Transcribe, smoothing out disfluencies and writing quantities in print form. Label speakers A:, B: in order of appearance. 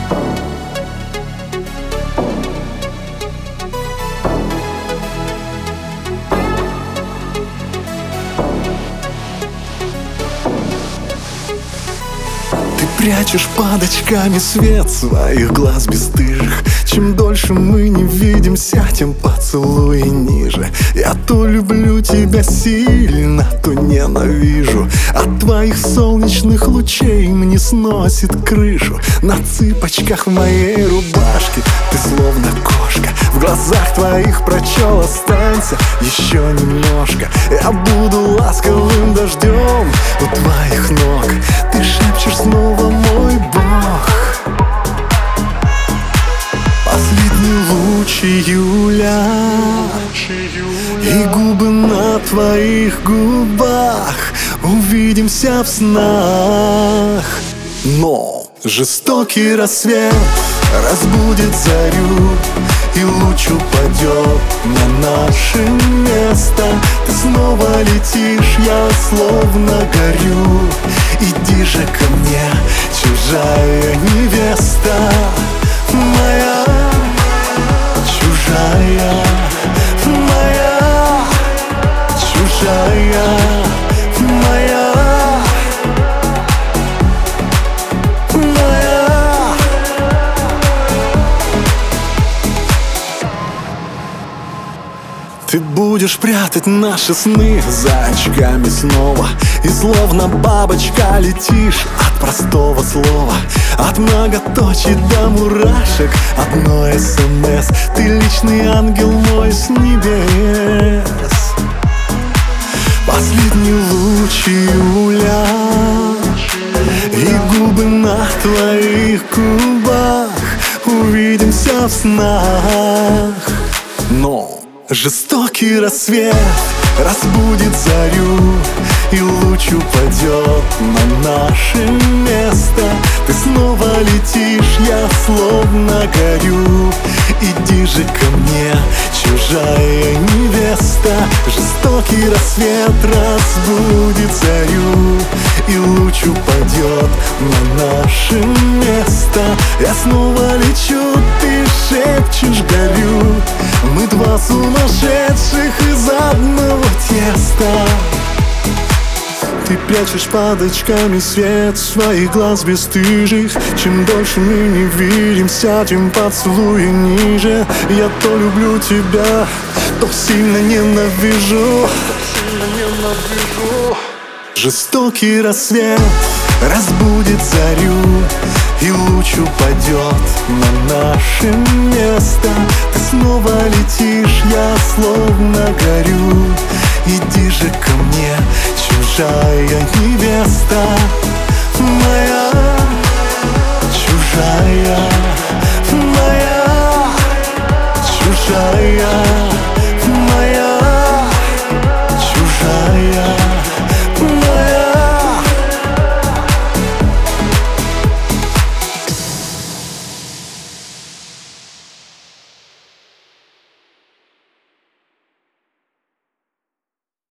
A: Прячешь под очками свет своих глаз бесстыжих. Чем дольше мы не видимся, тем поцелуи ниже. Я то люблю тебя сильно, то ненавижу. От твоих солнечных лучей мне сносит крышу. На цыпочках в моей рубашке ты словно кошка. В глазах твоих прочел: останься еще немножко. Я буду ласковым дождем у твоих ног. Ты шепчешь снова: мой Бог. Последний луч июля, и губы на твоих губах. Увидимся в снах. Но жестокий рассвет разбудит зарю, и луч упадет на наше место. Ты снова летишь, я словно горю. Иди же ко мне, чужая невеста моя, чужая, моя, чужая, моя, моя. Ты будешь прятать наши сны за очками снова, и словно бабочка летишь от простого слова. От многоточий до мурашек одно СМС. Ты личный ангел мой с небес. Последний луч июля, и губы на твоих губах. Увидимся в снах. Но жестокий рассвет разбудит зарю, и луч упадет на наше место. Ты снова летишь, я словно горю. Иди же ко мне, чужая невеста. Жестокий рассвет разбудит зарю, и луч упадет на наше место. Я снова лечу, ты шепчешь: горю. Мы два сумасшедших из одного теста. Ты прячешь под очками свет своих глаз бесстыжих. Чем дольше мы не видимся, тем поцелуи ниже. Я то люблю тебя, то сильно ненавижу. Жестокий рассвет разбудит зарю, и луч упадет на наше место. Ты снова летишь, я словно горю. Иди же ко мне, чужая невеста моя, чужая, моя, чужая.